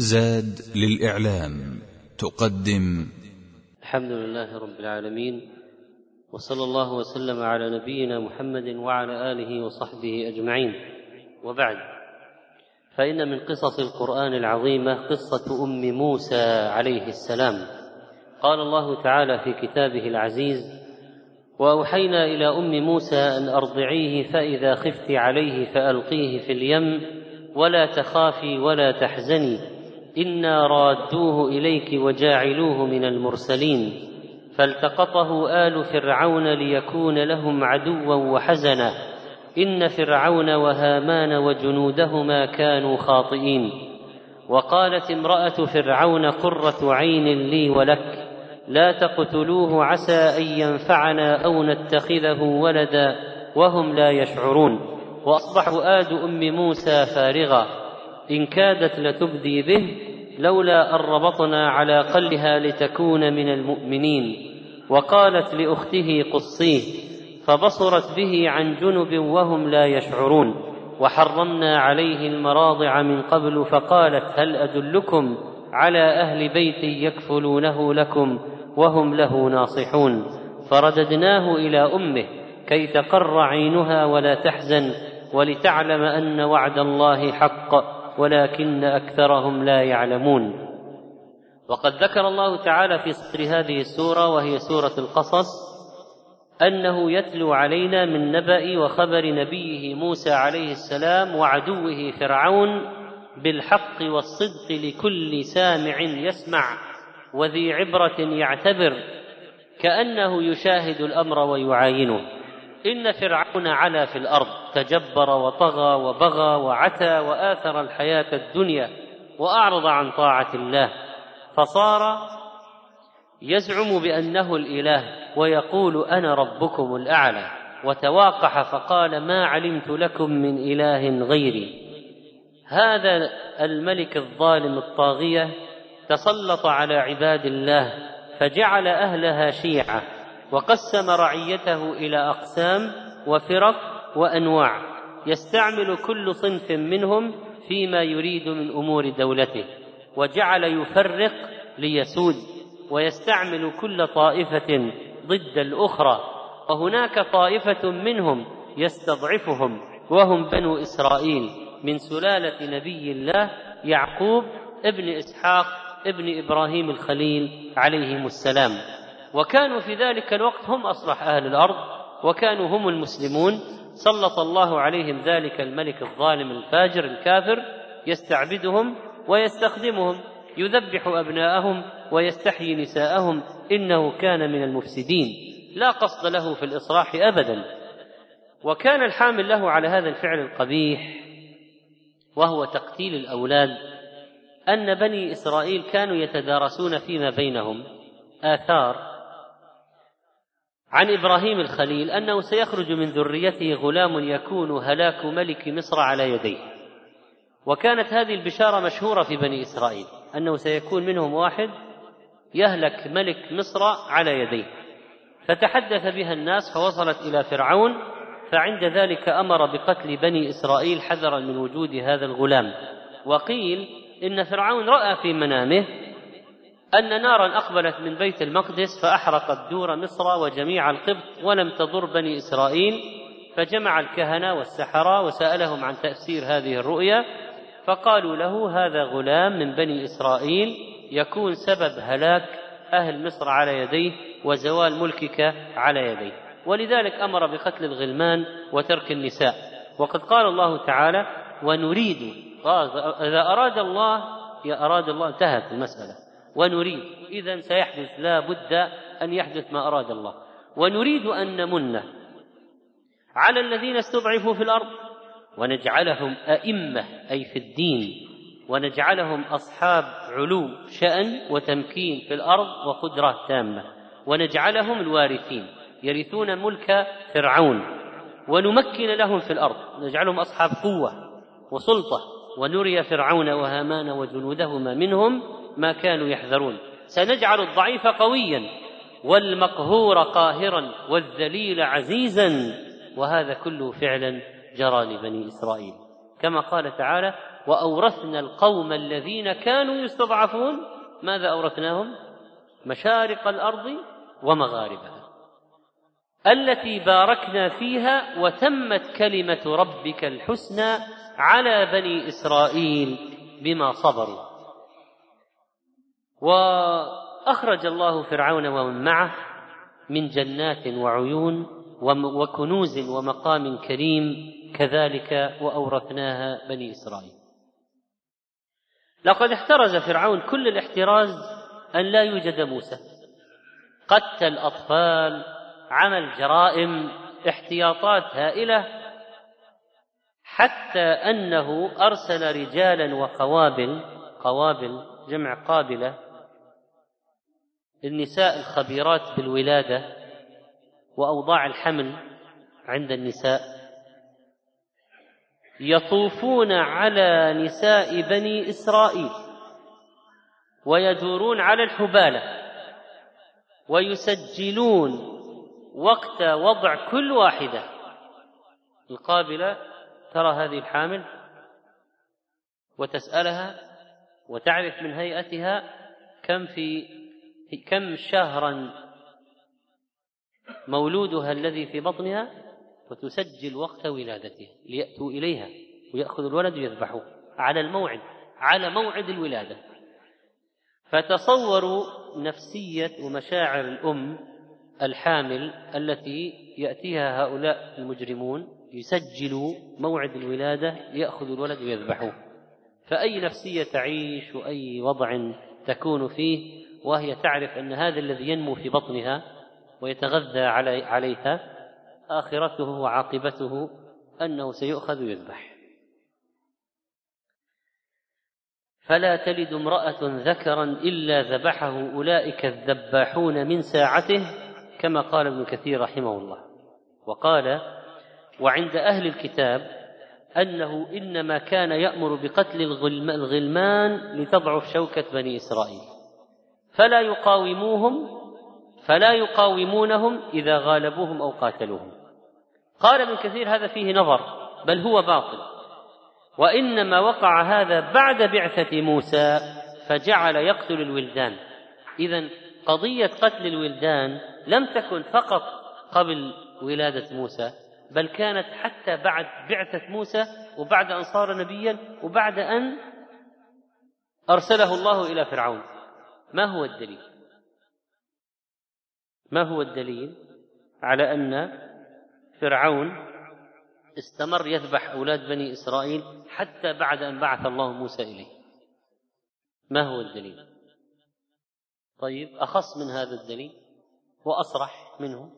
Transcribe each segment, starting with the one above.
زاد للإعلام تقدم. الحمد لله رب العالمين، وصلى الله وسلم على نبينا محمد وعلى آله وصحبه أجمعين، وبعد، فإن من قصص القرآن العظيمة قصة أم موسى عليه السلام. قال الله تعالى في كتابه العزيز: وأوحينا إلى أم موسى أن أرضعيه فإذا خفت عليه فألقيه في اليم ولا تخافي ولا تحزني إنا رادوه إليك وجاعلوه من المرسلين فالتقطه آل فرعون ليكون لهم عدوا وحزنا إن فرعون وهامان وجنودهما كانوا خاطئين. وقالت امرأة فرعون قرة عين لي ولك لا تقتلوه عسى أن ينفعنا أو نتخذه ولدا وهم لا يشعرون. وأصبح فؤاد أم موسى فارغا إن كادت لتبدي به لولا أن ربطنا على قلبها لتكون من المؤمنين. وقالت لأخته قصيه فبصرت به عن جنب وهم لا يشعرون. وحرمنا عليه المراضع من قبل فقالت هل أدلكم على أهل بيت يكفلونه لكم وهم له ناصحون. فرددناه إلى أمه كي تقر عينها ولا تحزن ولتعلم أن وعد الله حق ولكن أكثرهم لا يعلمون. وقد ذكر الله تعالى في صدر هذه السورة وهي سورة القصص أنه يتلو علينا من نبأ وخبر نبيه موسى عليه السلام وعدوه فرعون بالحق والصدق لكل سامع يسمع وذي عبرة يعتبر كأنه يشاهد الأمر ويعاينه. إن فرعون علا في الأرض تجبر وطغى وبغى وعتى وآثر الحياة الدنيا وأعرض عن طاعة الله، فصار يزعم بأنه الإله ويقول أنا ربكم الأعلى، وتواقح فقال ما علمت لكم من إله غيري. هذا الملك الظالم الطاغية تسلط على عباد الله فجعل أهلها شيعة وقسم رعيته إلى أقسام وفرق وأنواع يستعمل كل صنف منهم فيما يريد من أمور دولته، وجعل يفرق ليسود ويستعمل كل طائفة ضد الأخرى. وهناك طائفة منهم يستضعفهم وهم بنو إسرائيل من سلالة نبي الله يعقوب ابن إسحاق ابن إبراهيم الخليل عليهم السلام. وكانوا في ذلك الوقت هم أصلح أهل الأرض وكانوا هم المسلمون. سلط الله عليهم ذلك الملك الظالم الفاجر الكافر يستعبدهم ويستخدمهم، يذبح أبناءهم ويستحيي نساءهم، إنه كان من المفسدين لا قصد له في الإصلاح أبدا. وكان الحامل له على هذا الفعل القبيح وهو تقتيل الأولاد أن بني إسرائيل كانوا يتدارسون فيما بينهم آثار عن إبراهيم الخليل أنه سيخرج من ذريته غلام يكون هلاك ملك مصر على يديه. وكانت هذه البشارة مشهورة في بني إسرائيل أنه سيكون منهم واحد يهلك ملك مصر على يديه، فتحدث بها الناس فوصلت إلى فرعون، فعند ذلك أمر بقتل بني إسرائيل حذرا من وجود هذا الغلام. وقيل إن فرعون رأى في منامه أن نارا أقبلت من بيت المقدس فأحرقت دور مصر وجميع القبط ولم تضر بني إسرائيل، فجمع الكهنة والسحرة وسألهم عن تفسير هذه الرؤيا، فقالوا له هذا غلام من بني إسرائيل يكون سبب هلاك أهل مصر على يديه وزوال ملكك على يديه، ولذلك أمر بقتل الغلمان وترك النساء. وقد قال الله تعالى ونريد، إذا أراد الله انتهت المسألة، ونريد إذن سيحدث لا بد أن يحدث ما أراد الله. ونريد أن نمن على الذين استضعفوا في الأرض ونجعلهم أئمة أي في الدين، ونجعلهم أصحاب علو شأن وتمكين في الأرض وقدرة تامة، ونجعلهم الوارثين يرثون ملك فرعون، ونمكن لهم في الأرض، نجعلهم أصحاب قوة وسلطة، ونري فرعون وهامان وجنودهما منهم ما كانوا يحذرون. سنجعل الضعيف قويا والمقهور قاهرا والذليل عزيزا. وهذا كله فعلا جرى لبني إسرائيل، كما قال تعالى وأورثنا القوم الذين كانوا يستضعفون. ماذا أورثناهم؟ مشارق الأرض ومغاربها التي باركنا فيها، وتمت كلمة ربك الحسنى على بني إسرائيل بما صبروا. وأخرج الله فرعون ومن معه من جنات وعيون وكنوز ومقام كريم، كذلك وأورثناها بني إسرائيل. لقد احترز فرعون كل الاحتراز أن لا يوجد موسى، قتل أطفال، عمل جرائم، احتياطات هائلة، حتى أنه أرسل رجالا قوابل جمع قابلة، النساء الخبيرات بالولادة وأوضاع الحمل عند النساء، يطوفون على نساء بني إسرائيل ويدورون على الحبالة ويسجلون وقت وضع كل واحدة. القابلة ترى هذه الحامل وتسألها وتعرف من هيئتها كم شهرا مولودها الذي في بطنها، وتسجل وقت ولادته ليأتوا إليها ويأخذ الولد ويذبحوه على موعد الولادة. فتصوروا نفسية ومشاعر الأم الحامل التي يأتيها هؤلاء المجرمون، يسجلوا موعد الولادة ليأخذوا الولد ويذبحوه، فأي نفسية تعيش وأي وضع تكون فيه وهي تعرف أن هذا الذي ينمو في بطنها ويتغذى عليها آخرته وعاقبته أنه سيؤخذ ويذبح. فلا تلد امرأة ذكرا إلا ذبحه أولئك الذباحون من ساعته، كما قال ابن كثير رحمه الله. وقال: وعند أهل الكتاب أنه إنما كان يأمر بقتل الغلمان لتضعف شوكة بني إسرائيل، فلا يقاومونهم إذا غالبوهم أو قاتلوهم. قال ابن كثير: هذا فيه نظر، بل هو باطل، وإنما وقع هذا بعد بعثة موسى فجعل يقتل الولدان. إذن قضية قتل الولدان لم تكن فقط قبل ولادة موسى، بل كانت حتى بعد بعثة موسى، وبعد أن صار نبيا، وبعد أن أرسله الله إلى فرعون. ما هو الدليل على أن فرعون استمر يذبح أولاد بني إسرائيل حتى بعد أن بعث الله موسى إليه؟ ما هو الدليل؟ طيب، أخص من هذا الدليل وأصرح منه: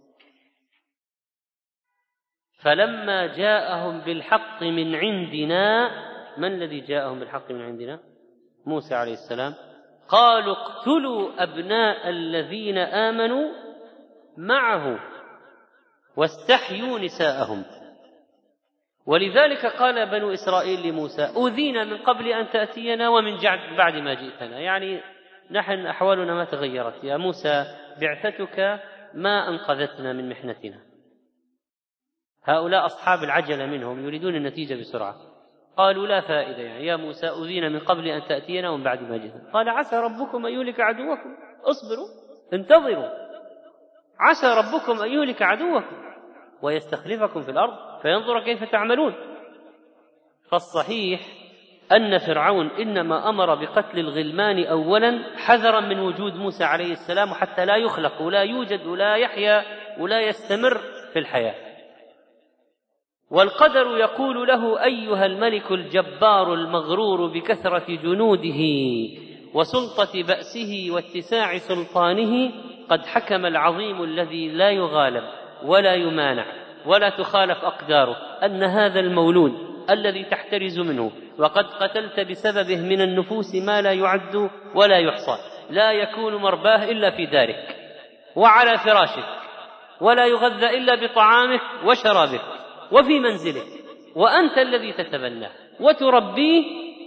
فلما جاءهم بالحق من عندنا. من الذي جاءهم بالحق من عندنا؟ موسى عليه السلام. قالوا: اقتلوا أبناء الذين آمنوا معه واستحيوا نساءهم. ولذلك قال بنو إسرائيل لموسى: أوذينا من قبل أن تأتينا ومن بعد ما جئتنا. يعني نحن أحوالنا ما تغيرت يا موسى، بعثتك ما أنقذتنا من محنتنا. هؤلاء أصحاب العجلة منهم يريدون النتيجة بسرعة. قالوا: لا فائدة يا موسى، أوذينا من قبل أن تأتينا ومن بعد ما جئتنا. قال: عسى ربكم أن يهلك عدوكم. اصبروا انتظروا، عسى ربكم أن يهلك عدوكم ويستخلفكم في الأرض فينظر كيف تعملون. فالصحيح أن فرعون إنما أمر بقتل الغلمان أولا حذرا من وجود موسى عليه السلام، حتى لا يخلق ولا يوجد ولا يحيا ولا يستمر في الحياة. والقدر يقول له: أيها الملك الجبار المغرور بكثرة جنوده وسلطة بأسه واتساع سلطانه، قد حكم العظيم الذي لا يغالب ولا يمانع ولا تخالف أقداره أن هذا المولود الذي تحترز منه وقد قتلت بسببه من النفوس ما لا يعد ولا يحصى، لا يكون مرباه إلا في دارك وعلى فراشك، ولا يغذى إلا بطعامك وشرابك وفي منزلك، وأنت الذي تتبناه وتربيه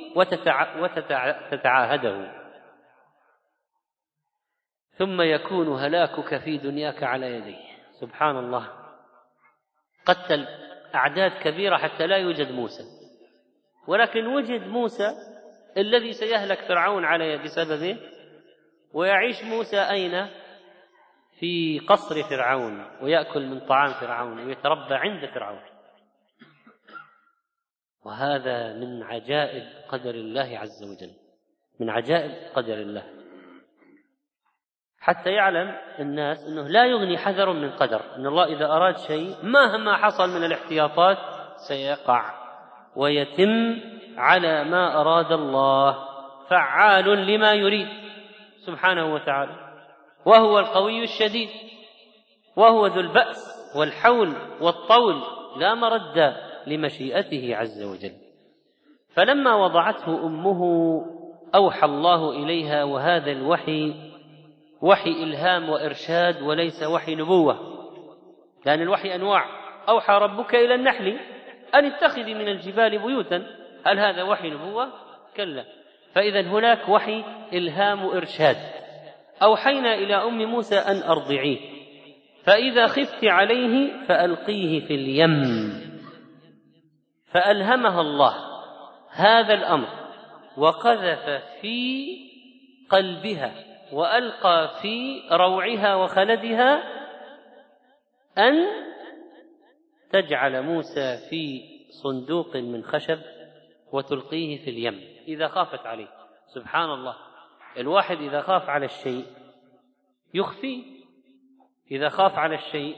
وتتعاهده، ثم يكون هلاكك في دنياك على يديه. سبحان الله، قتل أعداد كبيرة حتى لا يوجد موسى، ولكن وجد موسى الذي سيهلك فرعون عليه بسببه، ويعيش موسى أين؟ في قصر فرعون، ويأكل من طعام فرعون، ويتربى عند فرعون. وهذا من عجائب قدر الله عز وجل، من عجائب قدر الله، حتى يعلم الناس أنه لا يغني حذر من قدر، أن الله إذا أراد شيء مهما حصل من الاحتياطات سيقع ويتم على ما أراد الله، فعال لما يريد سبحانه وتعالى، وهو القوي الشديد، وهو ذو البأس والحول والطول، لا مرد لمشيئته عز وجل. فلما وضعته أمه أوحى الله إليها، وهذا الوحي وحي إلهام وإرشاد وليس وحي نبوة، لأن الوحي أنواع. أوحى ربك إلى النحل أن اتخذي من الجبال بيوتا، هل هذا وحي نبوة؟ كلا. فإذا هناك وحي إلهام وإرشاد. أوحينا إلى أم موسى أن أرضعيه، فإذا خفت عليه فألقيه في اليم. فألهمها الله هذا الأمر، وقذف في قلبها وألقى في روعها وخلدها أن تجعل موسى في صندوق من خشب وتلقيه في اليم إذا خافت عليه. سبحان الله، الواحد إذا خاف على الشيء يخفيه. إذا خاف على الشيء،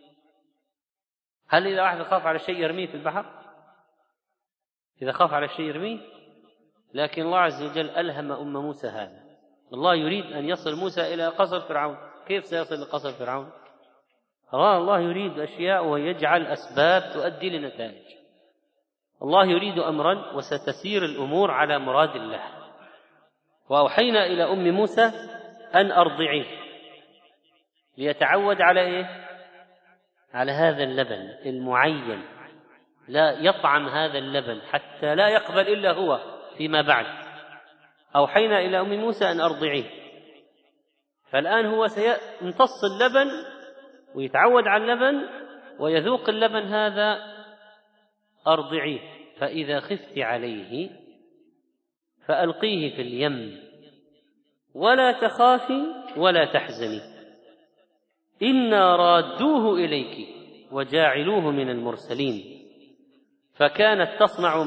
هل إذا واحد خاف على الشيء يرميه في البحر؟ إذا خاف على الشيء يرميه. لكن الله عز وجل ألهم أم موسى هذا. الله يريد أن يصل موسى إلى قصر فرعون. كيف سيصل لقصر فرعون؟ الله يريد أشياء ويجعل أسباب تؤدي لنتائج. الله يريد أمرا وستسير الأمور على مراد الله. وأوحينا إلى أم موسى أن أرضعيه، ليتعود على إيه؟ على هذا اللبن المعين، لا يطعم هذا اللبن حتى لا يقبل إلا هو فيما بعد. أوحينا إلى أم موسى أن أرضعيه، فالآن هو سيمتص اللبن ويتعود على اللبن ويذوق اللبن هذا. أرضعيه، فإذا خفت عليه فألقيه في اليم ولا تخافي ولا تحزني إنا رادوه إليك وجاعلوه من المرسلين. فكانت تصنع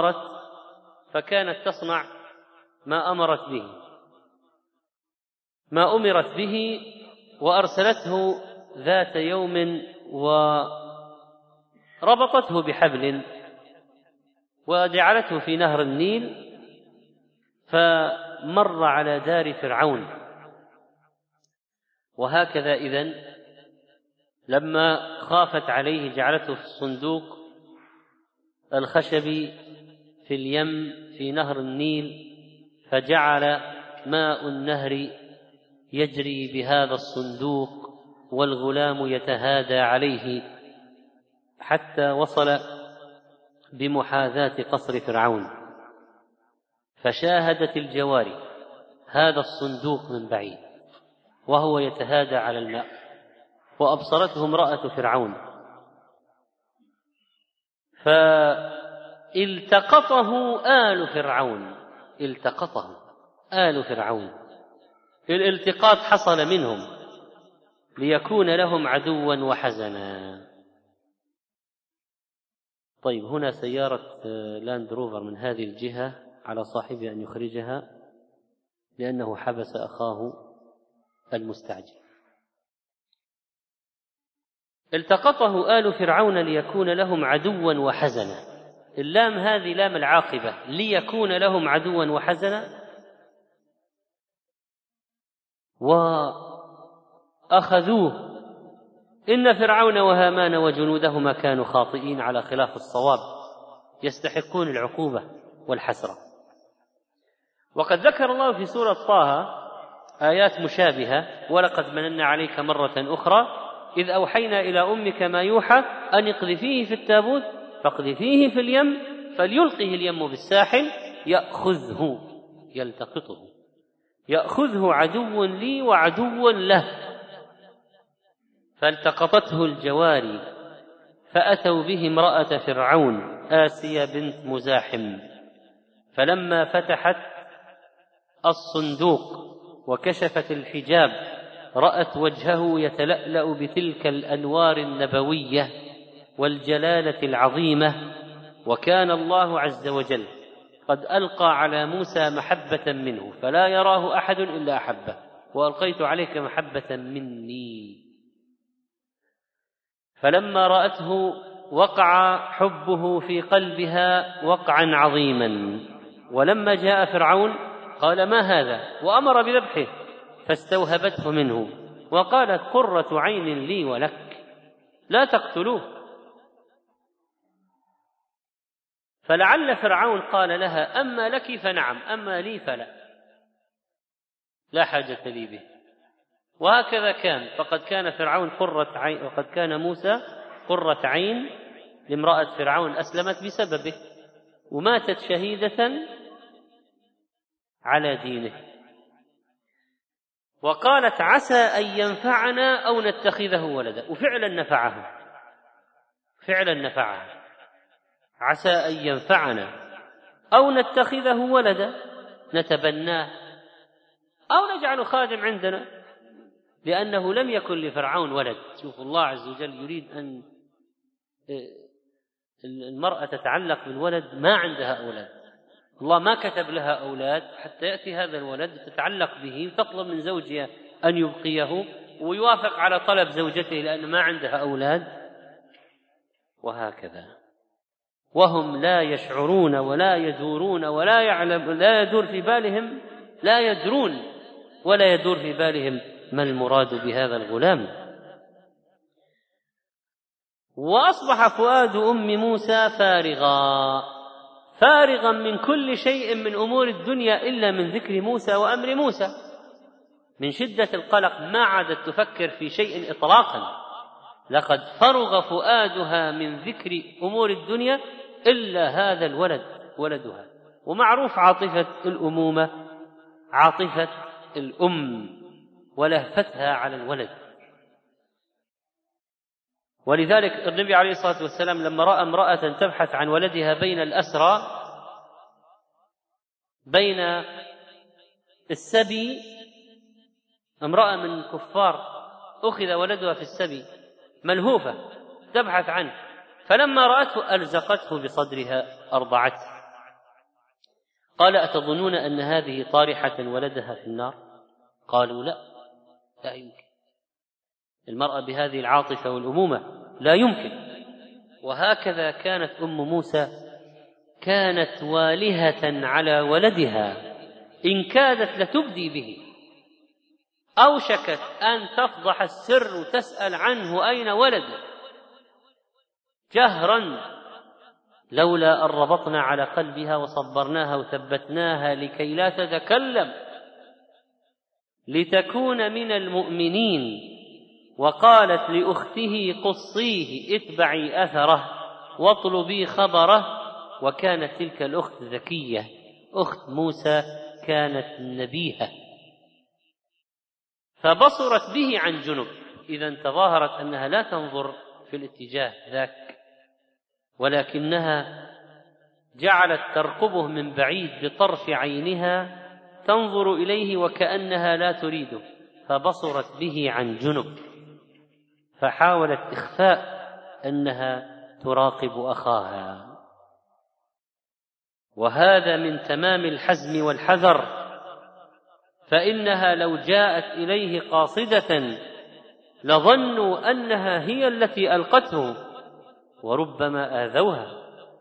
ما أمرت به، وأرسلته ذات يوم وربطته بحبل وجعلته في نهر النيل، فمر على دار فرعون. وهكذا إذن لما خافت عليه جعلته في الصندوق الخشبي في اليم في نهر النيل، فجعل ماء النهر يجري بهذا الصندوق والغلام يتهادى عليه حتى وصل بمحاذاة قصر فرعون. فشاهدت الجواري هذا الصندوق من بعيد وهو يتهادى على الماء، وأبصرته امرأة فرعون، فالتقطه آل فرعون. الالتقاط حصل منهم ليكون لهم عدوا وحزنا. طيب، هنا سيارة لاند روفر من هذه الجهة، على صاحبها أن يخرجها لأنه حبس أخاه المستعجل. التقطه آل فرعون ليكون لهم عدوا وحزنا. اللام هذه لام العاقبة، ليكون لهم عدوا وحزنا. وأخذوه. إن فرعون وهامان وجنودهما كانوا خاطئين على خلاف الصواب، يستحقون العقوبة والحسرة. وقد ذكر الله في سورة طه آيات مشابهة: ولقد مننا عليك مرة أخرى إذ أوحينا إلى أمك ما يوحى أن اقذفيه في التابوت فاقذفيه في اليم فليلقه اليم بالساحل يأخذه يلتقطه، يأخذه عدو لي وعدو له. فالتقطته الجواري فأتوا به امرأة فرعون آسيا بنت مزاحم، فلما فتحت الصندوق وكشفت الحجاب رأت وجهه يتلألأ بتلك الأنوار النبوية والجلالة العظيمة، وكان الله عز وجل قد ألقى على موسى محبة منه فلا يراه أحد إلا أحبه، وألقيت عليك محبة مني. فلما رأته وقع حبه في قلبها وقعا عظيما، ولما جاء فرعون قال ما هذا وأمر بذبحه، فاستوهبته منه وقالت قرة عين لي ولك لا تقتلوه. فلعل فرعون قال لها أما لك فنعم، أما لي فلا، لا حاجة لي به. وهكذا كان، فقد كان فرعون قرة عين، وقد كان موسى قرة عين لامرأة فرعون أسلمت بسببه وماتت شهيدة على دينه. وقالت عسى أن ينفعنا أو نتخذه ولدا، وفعلا نفعه، فعلا نفعه، عسى أن ينفعنا أو نتخذه ولدا نتبناه أو نجعل خادم عندنا، لأنه لم يكن لفرعون ولد. شوف الله عز وجل يريد أن المرأة تتعلق بالولد، ما عندها أولاد، الله ما كتب لها أولاد حتى يأتي هذا الولد تتعلق به وتطلب من زوجها أن يبقيه ويوافق على طلب زوجته لأن ما عندها أولاد، وهكذا. وهم لا يشعرون ولا يدورون ولا يعلم، لا يدور في بالهم، لا يدرون ولا يدور في بالهم ما المراد بهذا الغلام. وأصبح فؤاد أم موسى فارغا من كل شيء من أمور الدنيا إلا من ذكر موسى وأمر موسى. من شدة القلق ما عادت تفكر في شيء إطلاقا، لقد فرغ فؤادها من ذكر أمور الدنيا إلا هذا الولد ولدها. ومعروف عاطفة الأمومة عاطفة الأم ولهفتها على الولد. ولذلك النبي عليه الصلاة والسلام لما رأى امرأة تبحث عن ولدها بين الأسرى بين السبي، امرأة من كفار أخذ ولدها في السبي ملهوفة تبحث عنه، فلما رأته ألزقته بصدرها أرضعته. قال أتظنون أن هذه طارحة ولدها في النار؟ قالوا لا يمكن، المرأة بهذه العاطفة والأمومة لا يمكن. وهكذا كانت أم موسى، كانت والهة على ولدها إن كادت لتبدي به، أوشكت أن تفضح السر وتسأل عنه أين ولده جهرا، لولا أن ربطنا على قلبها وصبرناها وثبتناها لكي لا تتكلم لتكون من المؤمنين. وقالت لأخته قصيه اتبعي أثره واطلبي خبره، وكانت تلك الأخت ذكية، أخت موسى كانت نبيهة، فبصرت به عن جنب. إذا تظاهرت أنها لا تنظر في الاتجاه ذاك، ولكنها جعلت ترقبه من بعيد بطرف عينها تنظر إليه وكأنها لا تريده، فبصرت به عن جنب، فحاولت إخفاء أنها تراقب أخاها. وهذا من تمام الحزم والحذر، فإنها لو جاءت إليه قاصدة لظنوا أنها هي التي ألقته وربما آذوها،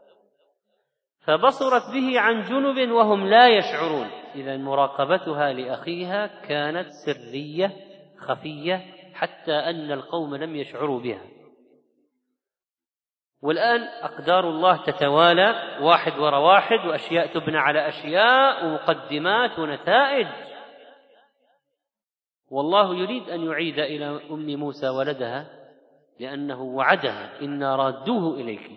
فبصرت به عن جنب وهم لا يشعرون. إذا مراقبتها لأخيها كانت سرية خفية حتى أن القوم لم يشعروا بها. والآن أقدار الله تتوالى واحد وراء واحد، وأشياء تبنى على أشياء ومقدمات ونتائج، والله يريد أن يعيد إلى أم موسى ولدها لأنه وعدها إنا رادوه إليك.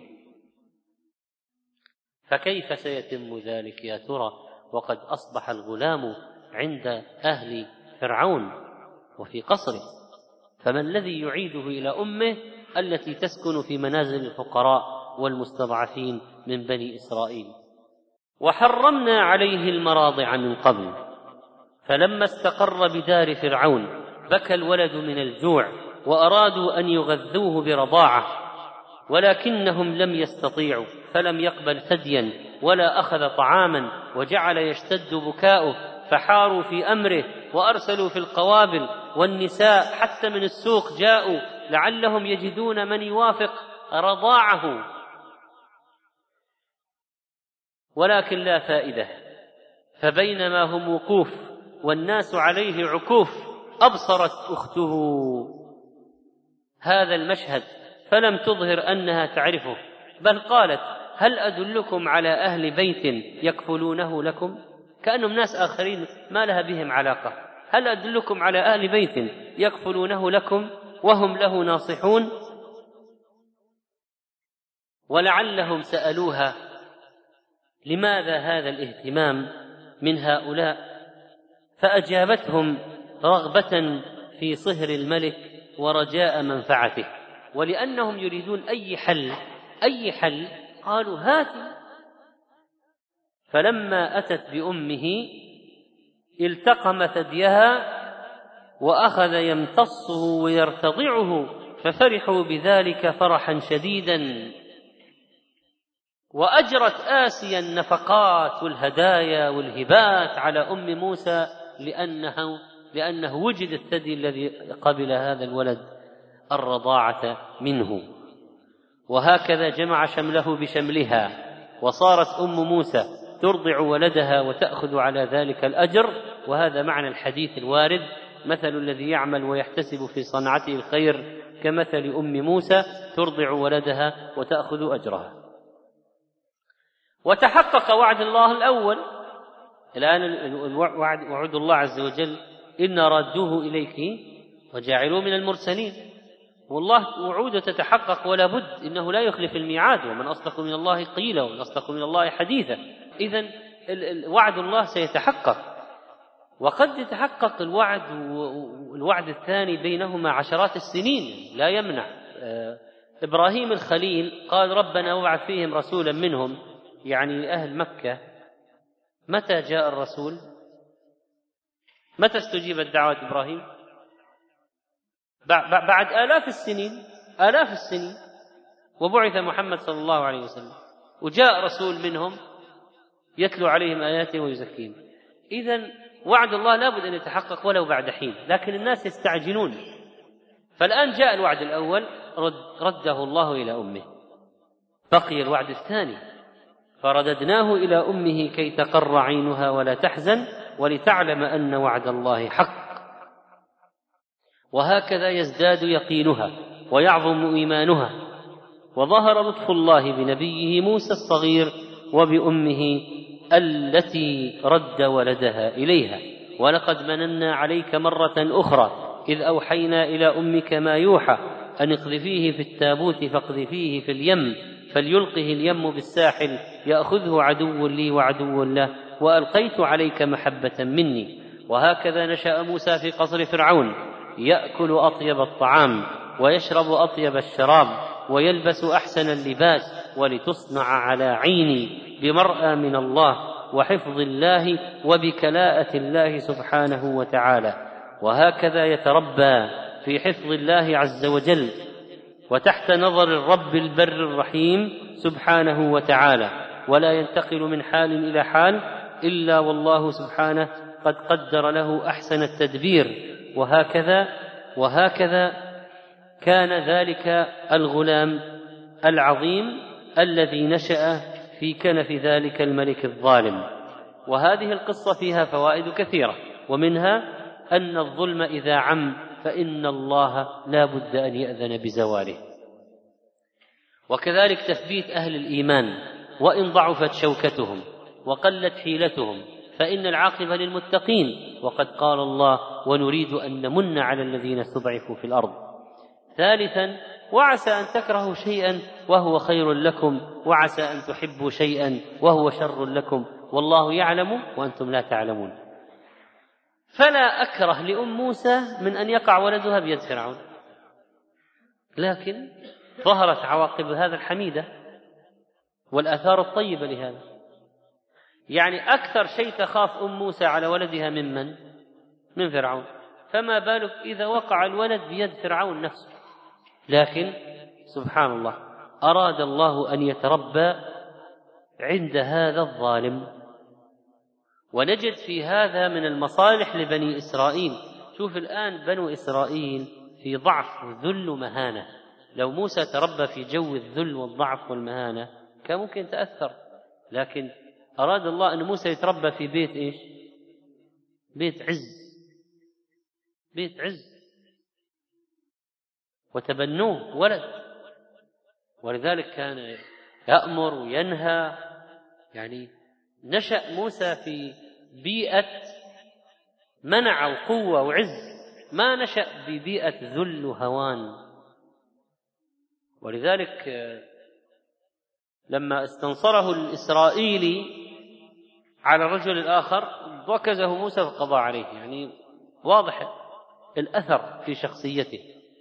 فكيف سيتم ذلك يا ترى وقد أصبح الغلام عند أهل فرعون وفي قصره؟ فما الذي يعيده إلى أمه التي تسكن في منازل الفقراء والمستضعفين من بني إسرائيل. وحرمنا عليه المراضع من قبل، فلما استقر بدار فرعون بكى الولد من الجوع، وأرادوا أن يغذوه برضاعة ولكنهم لم يستطيعوا، فلم يقبل ثديا ولا أخذ طعاما، وجعل يشتد بكاؤه، فحاروا في أمره وأرسلوا في القوابل والنساء حتى من السوق جاءوا لعلهم يجدون من يوافق رضاعه، ولكن لا فائدة. فبينما هم وقوف والناس عليه عكوف أبصرت أخته هذا المشهد فلم تظهر أنها تعرفه، بل قالت: هل أدلكم على أهل بيت يكفلونه لكم؟ كأنهم ناس آخرين ما لها بهم علاقة. هل أدلكم على أهل بيت يكفلونه لكم وهم له ناصحون؟ ولعلهم سألوها: لماذا هذا الاهتمام من هؤلاء؟ فأجابتهم: رغبة في صهر الملك ورجاء منفعته، ولأنهم يريدون أي حل قالوا: هاتي. فلما أتت بأمه التقم ثديها وأخذ يمتصه ويرتضعه، ففرحوا بذلك فرحا شديدا. وأجرت آسيا النفقات والهدايا والهبات على أم موسى لأنه وجد الثدي الذي قبل هذا الولد الرضاعة منه. وهكذا جمع شمله بشملها، وصارت أم موسى ترضع ولدها وتأخذ على ذلك الأجر. وهذا معنى الحديث الوارد: مثل الذي يعمل ويحتسب في صنعته الخير كمثل أم موسى ترضع ولدها وتأخذ أجرها. وتحقق وعد الله الأول. الآن وعد الله عز وجل: إن رادوه إليك وجاعلوه من المرسلين. والله وعوده تتحقق ولا بد، إنه لا يخلف الميعاد، ومن أصدق من الله قيلا ومن أصدق من الله حديثا. إذن وعد الله سيتحقق، وقد يتحقق الوعد الثاني بينهما عشرات السنين لا يمنع. إبراهيم الخليل قال: ربنا وابعث فيهم رسولا منهم، يعني أهل مكة. متى جاء الرسول؟ متى استجيبت دعوة إبراهيم؟ بعد آلاف السنين، وبعث محمد صلى الله عليه وسلم، وجاء رسول منهم يتلو عليهم آياته ويزكيهم. إذن وعد الله لابد أن يتحقق ولو بعد حين، لكن الناس يستعجلون. فالآن جاء الوعد الأول رده الله إلى أمه، بقي الوعد الثاني: فرددناه إلى أمه كي تقر عينها ولا تحزن ولتعلم أن وعد الله حق. وهكذا يزداد يقينها ويعظم إيمانها. وظهر لطف الله بنبيه موسى الصغير وبأمه التي رد ولدها إليها. ولقد مننا عليك مرة أخرى إذ أوحينا إلى أمك ما يوحى أن اقذفيه في التابوت فاقذفيه في اليم فليلقه اليم بالساحل يأخذه عدو لي وعدو له وألقيت عليك محبة مني. وهكذا نشأ موسى في قصر فرعون، يأكل أطيب الطعام ويشرب أطيب الشراب ويلبس أحسن اللباس، ولتصنع على عيني بمرأى من الله وحفظ الله وبكلاءة الله سبحانه وتعالى. وهكذا يتربى في حفظ الله عز وجل وتحت نظر الرب البر الرحيم سبحانه وتعالى، ولا ينتقل من حال إلى حال إلا والله سبحانه قد قدر له أحسن التدبير. وهكذا كان ذلك الغلام العظيم الذي نشأ في كنف ذلك الملك الظالم. وهذه القصة فيها فوائد كثيرة، ومنها أن الظلم إذا عم فإن الله لا بد أن يأذن بزواله. وكذلك تثبيت أهل الإيمان وإن ضعفت شوكتهم وقلت حيلتهم فإن العاقبة للمتقين، وقد قال الله: ونريد أن نمن على الذين استضعفوا في الأرض. ثالثا: وعسى أن تكرهوا شيئا وهو خير لكم، وعسى أن تحبوا شيئا وهو شر لكم، والله يعلم وأنتم لا تعلمون. فلا أكره لأم موسى من أن يقع ولدها بيد فرعون، لكن ظهرت عواقب هذا الحميدة والآثار الطيبة لهذا. يعني أكثر شيء تخاف أم موسى على ولدها من فرعون، فما بالك إذا وقع الولد بيد فرعون نفسه. لكن سبحان الله أراد الله أن يتربى عند هذا الظالم. ونجد في هذا من المصالح لبني إسرائيل. شوف الآن بنو إسرائيل في ضعف وذل ومهانة، لو موسى تربى في جو الذل والضعف والمهانة كان ممكن تأثر، لكن أراد الله أن موسى يتربى في بيت إيش؟ بيت عز، بيت عز، وتبنوه ولد، ولذلك كان يأمر وينهى. يعني نشأ موسى في بيئة منع وقوة وعز، ما نشأ ببيئة ذل وهوان. ولذلك لما استنصره الإسرائيلي على الرجل الآخر وكزه موسى فقضى عليه. يعني واضح الأثر في شخصيته،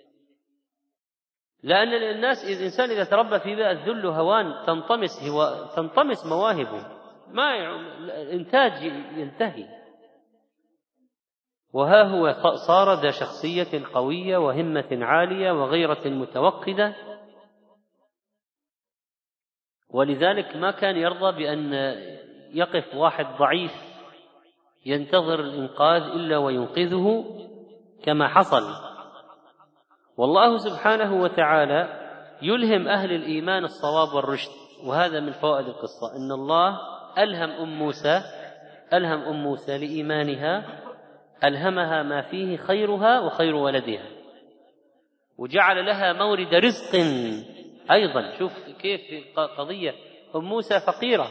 لأن الإنسان إذا تربى في بيئة ذل وهوان تنطمس مواهبه، الإنتاج ينتهي. وها هو صار ذا شخصية قوية وهمة عالية وغيرة متوقدة، ولذلك ما كان يرضى بأن يقف واحد ضعيف ينتظر الإنقاذ إلا وينقذه كما حصل. والله سبحانه وتعالى يلهم أهل الإيمان الصواب والرشد، وهذا من فوائد القصة، أن الله ألهم أم موسى لإيمانها، ألهمها ما فيه خيرها وخير ولدها، وجعل لها مورد رزق أيضا. شوف كيف قضية أم موسى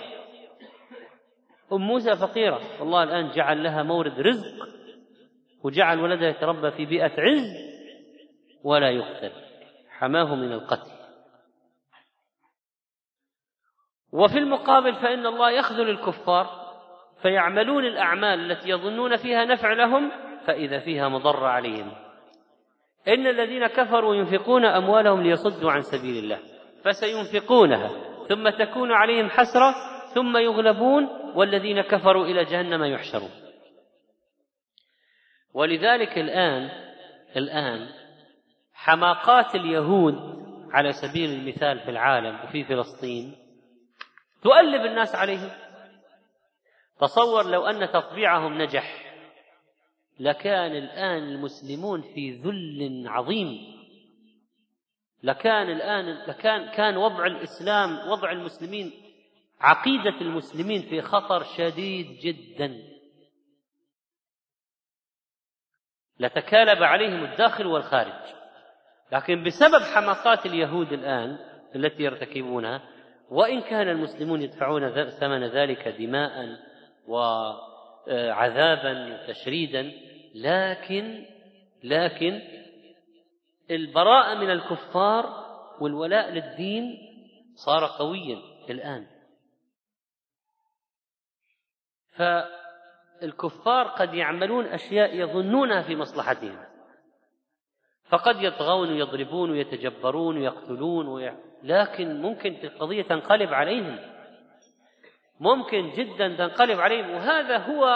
فقيرة، والله الآن جعل لها مورد رزق، وجعل ولدها يتربى في بيئة عز ولا يقتل، حماه من القتل. وفي المقابل فإن الله يخذل الكفار فيعملون الأعمال التي يظنون فيها نفع لهم فإذا فيها مضر عليهم. إن الذين كفروا ينفقون أموالهم ليصدوا عن سبيل الله فسينفقونها ثم تكون عليهم حسرة ثم يغلبون والذين كفروا إلى جهنم يحشرون. ولذلك الآن حماقات اليهود على سبيل المثال في العالم وفي فلسطين تؤلب الناس عليهم. تصور لو أن تطبيعهم نجح لكان الآن المسلمون في ذل عظيم، كان وضع الإسلام، وضع المسلمين، عقيدة المسلمين في خطر شديد جدا، لتكالب عليهم الداخل والخارج. لكن بسبب حماقات اليهود الآن التي يرتكبونها، وإن كان المسلمون يدفعون ثمن ذلك دماء وعذابا وتشريدا، لكن البراءة من الكفار والولاء للدين صار قويا الآن. فالكفار قد يعملون أشياء يظنونها في مصلحتهم، فقد يطغون ويضربون ويتجبرون ويقتلون لكن ممكن القضية تنقلب عليهم، ممكن جدا تنقلب عليهم. وهذا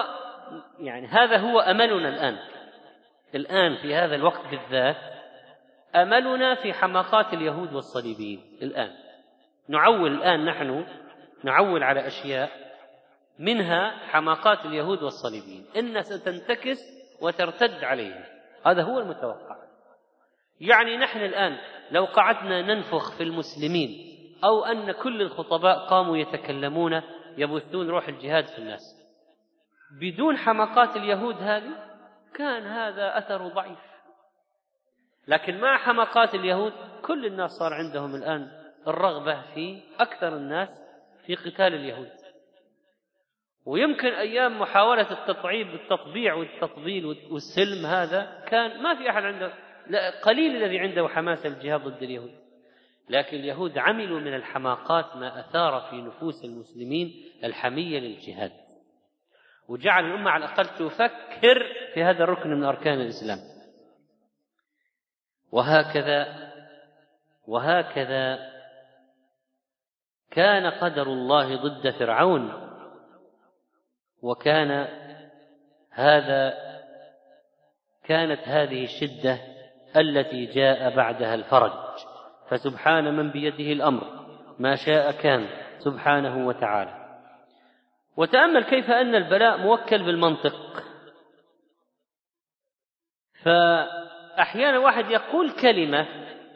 هو أملنا الآن في هذا الوقت بالذات، أملنا في حماقات اليهود والصليبيين. الآن نحن نعول على أشياء منها حماقات اليهود والصليبيين، إنها ستنتكس وترتد عليهم، هذا هو المتوقع. يعني نحن الآن لو قعدنا ننفخ في المسلمين أو أن كل الخطباء قاموا يتكلمون يبثون روح الجهاد في الناس بدون حماقات اليهود هذه، كان هذا أثر ضعيف. لكن مع حماقات اليهود كل الناس صار عندهم الآن الرغبة في أكثر الناس في قتال اليهود. ويمكن أيام محاولة التطبيع والتطبيل والسلم هذا كان ما في أحد عنده، قليل الذي عنده حماسة الجهاد ضد اليهود، لكن اليهود عملوا من الحماقات ما أثار في نفوس المسلمين الحمية للجهاد، وجعل الأمة على الأقل تفكر في هذا الركن من أركان الإسلام. وهكذا وهكذا كان قدر الله ضد فرعون، كانت هذه الشدة التي جاء بعدها الفرج. فسبحان من بيده الأمر، ما شاء كان سبحانه وتعالى. وتأمل كيف أن البلاء موكل بالمنطق. فأحيانا واحد يقول كلمة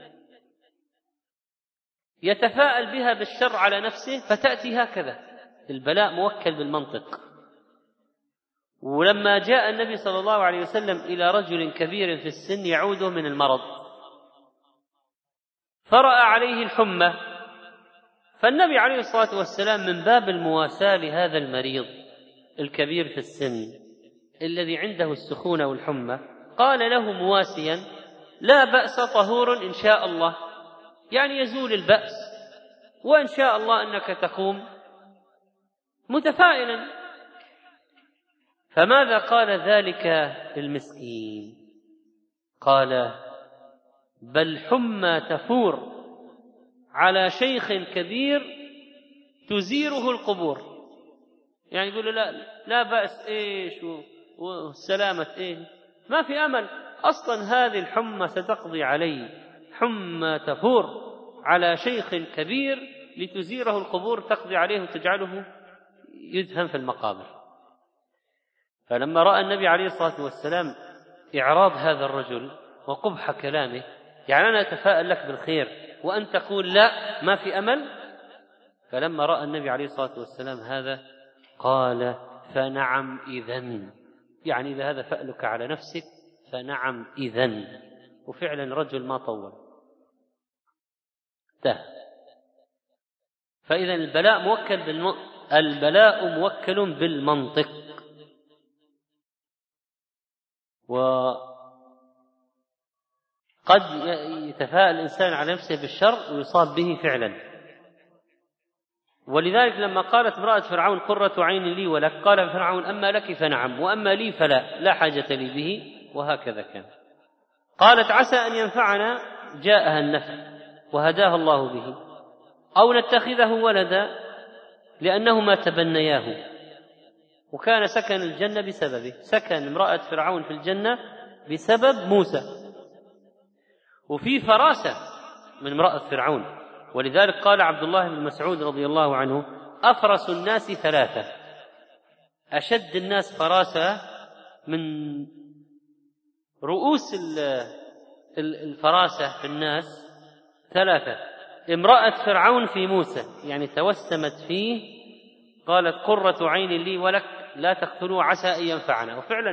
يتفاءل بها بالشر على نفسه فتأتي هكذا. البلاء موكل بالمنطق. ولما جاء النبي صلى الله عليه وسلم إلى رجل كبير في السن يعوده من المرض، فرأى عليه الحمى، فالنبي عليه الصلاة والسلام من باب المواساة لهذا المريض الكبير في السن الذي عنده السخونة والحمى قال له مواسيا: لا بأس، طهور إن شاء الله، يعني يزول البأس، وإن شاء الله أنك تقوم، متفائلا. فماذا قال ذلك المسكين؟ قال: بل حمى تفور على شيخ كبير تزيره القبور. يعني يقول لا بأس، إيش والسلامة إيه، ما في أمل أصلا، هذه الحمى ستقضي علي. حمى تفور على شيخ كبير لتزيره القبور، تقضي عليه وتجعله يدفن في المقابر. فلما رأى النبي عليه الصلاة والسلام إعراض هذا الرجل وقبح كلامه، يعني أنا أتفاءل لك بالخير وأن تقول لا، ما في أمل. فلما رأى النبي عليه الصلاة والسلام هذا قال: فنعم إذن، يعني إذا هذا فألك على نفسك فنعم إذن. وفعلا رجل ما طول انتهى. فإذا البلاء موكل بالمنطق. وقد يتفاءل الإنسان على نفسه بالشر ويصاب به فعلا. ولذلك لما قالت امرأة فرعون: قرة عين لي ولك، قال فرعون: أما لك فنعم، وأما لي فلا، لا حاجة لي به. وهكذا كان. قالت: عسى أن ينفعنا، جاءها النفع وهداها الله به، أو نتخذه ولدا، لأنهما تبنياه. وكان سكن الجنة بسببه، سكن امرأة فرعون في الجنة بسبب موسى. وفي فراسة من امرأة فرعون، ولذلك قال عبد الله بن مسعود رضي الله عنه: أفرس الناس ثلاثة. أشد الناس فراسة من رؤوس الفراسة في الناس ثلاثة: امرأة فرعون في موسى، يعني توسمت فيه، قالت: قرة عين لي ولك، لا تقتلوا، عسى أن ينفعنا. وفعلا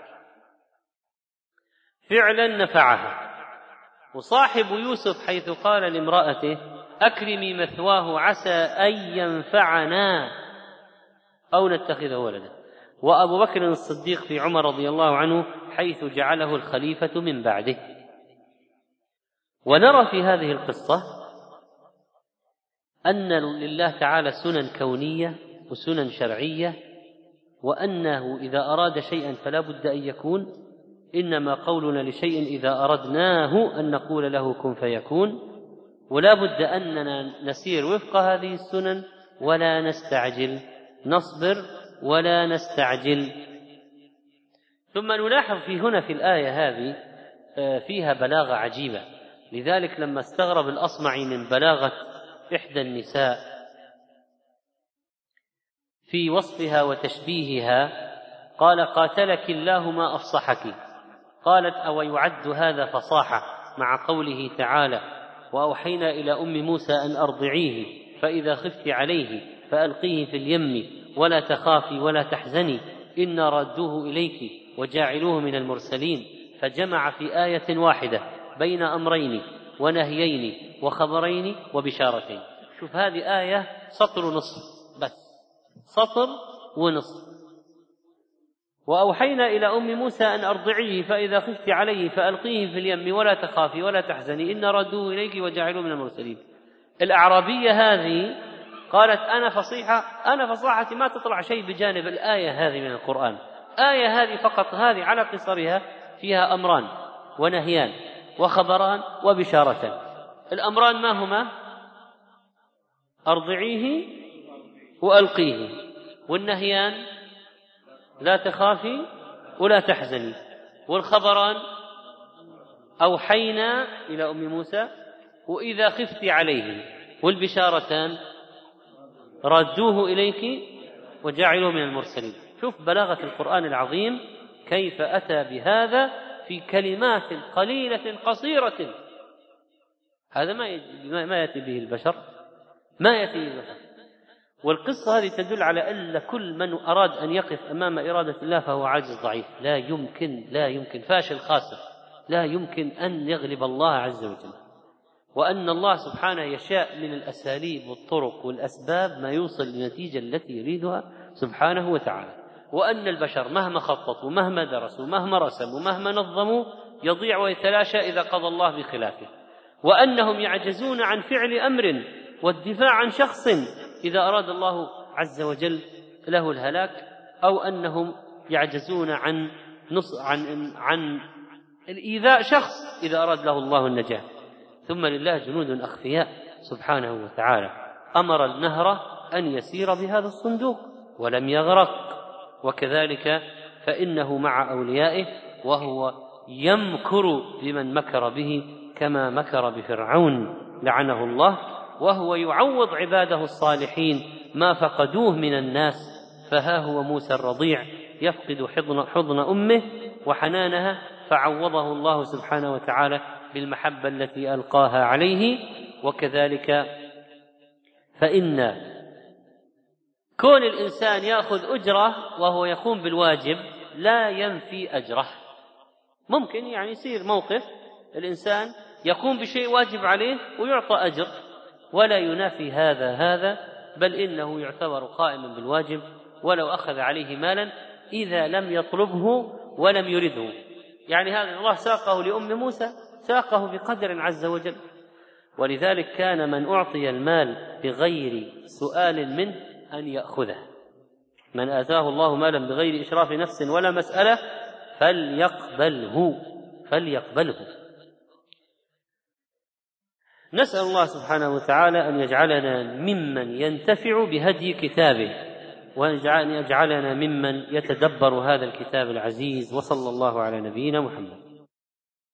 نفعها. وصاحب يوسف حيث قال لامرأته: أكرمي مثواه، عسى أن ينفعنا أو نتخذه ولدا. وأبو بكر الصديق في عمر رضي الله عنه حيث جعله الخليفة من بعده. ونرى في هذه القصة أن لله تعالى سنن كونية وسنن شرعية، وأنه إذا أراد شيئا فلا بد أن يكون. إنما قولنا لشيء إذا أردناه أن نقول له كن فيكون، ولا بد أننا نسير وفق هذه السنن ولا نستعجل، نصبر ولا نستعجل. ثم نلاحظ في هنا في الآية هذه فيها بلاغة عجيبة. لذلك لما استغرب الأصمعي من بلاغة إحدى النساء في وصفها وتشبيهها قال: قاتلك الله ما أفصحك. قالت: أو يعد هذا فصاحة مع قوله تعالى: وأوحينا إلى أم موسى أن أرضعيه فإذا خفت عليه فألقيه في اليم ولا تخافي ولا تحزني إنا ردوه إليك وجاعلوه من المرسلين. فجمع في آية واحدة بين أمرين ونهيين وخبرين وبشارتين. شوف هذه آية سطر ونصف بس، سطر ونصف. وأوحينا إلى أم موسى أن أرضعيه فإذا خفت عليه فألقيه في اليم ولا تخافي ولا تحزني إن ردوه إليك وجعلوه من المرسلين. الأعرابية هذه قالت: أنا فصاحتي ما تطلع شيء بجانب الآية هذه من القرآن. آية هذه فقط، هذه على قصرها فيها أمران ونهيان وخبران وبشارتان. الأمران ما هما؟ أرضعيه وألقيه، والنهيان لا تخافي ولا تحزني، والخبران أوحينا إلى أم موسى وإذا خفت عليه، والبشارتان ردوه إليك وجعلوه من المرسلين. شوف بلاغة القرآن العظيم كيف أتى بهذا في كلمات قليلة قصيرة. هذا ما يأتي به البشر، ما يأتي به البشر. والقصة هذه تدل على أن كل من أراد أن يقف أمام إرادة الله فهو عاجز ضعيف، لا يمكن فاشل خاسر، لا يمكن أن يغلب الله عز وجل، وأن الله سبحانه يشاء من الأساليب والطرق والأسباب ما يوصل للنتيجة التي يريدها سبحانه وتعالى، وأن البشر مهما خططوا ومهما درسوا ومهما رسموا ومهما نظموا يضيع ويتلاشى إذا قضى الله بخلافه، وأنهم يعجزون عن فعل أمر والدفاع عن شخص إذا أراد الله عز وجل له الهلاك، أو أنهم يعجزون عن الإيذاء شخص إذا أراد له الله النجاة. ثم لله جنود أخفياء سبحانه وتعالى، أمر النهر أن يسير بهذا الصندوق ولم يغرق، وكذلك فإنه مع أوليائه وهو يمكر بمن مكر به كما مكر بفرعون لعنه الله، وهو يعوض عباده الصالحين ما فقدوه من الناس، فها هو موسى الرضيع يفقد حضن أمه وحنانها، فعوضه الله سبحانه وتعالى بالمحبة التي ألقاها عليه. وكذلك فإن كون الإنسان يأخذ أجرة وهو يقوم بالواجب لا ينفي أجره. ممكن يعني يصير موقف الإنسان يقوم بشيء واجب عليه ويعطى أجر، ولا ينافي هذا، بل إنه يعتبر قائما بالواجب ولو أخذ عليه مالا إذا لم يطلبه ولم يرده. يعني هذا الله ساقه لأم موسى، ساقه بقدر عز وجل. ولذلك كان من أعطي المال بغير سؤال منه أن يأخذه. من آتاه الله مالا بغير إشراف نفس ولا مسألة فليقبله. نسأل الله سبحانه وتعالى أن يجعلنا ممن ينتفع بهدي كتابه، وأن يجعلنا ممن يتدبر هذا الكتاب العزيز. وصلى الله على نبينا محمد.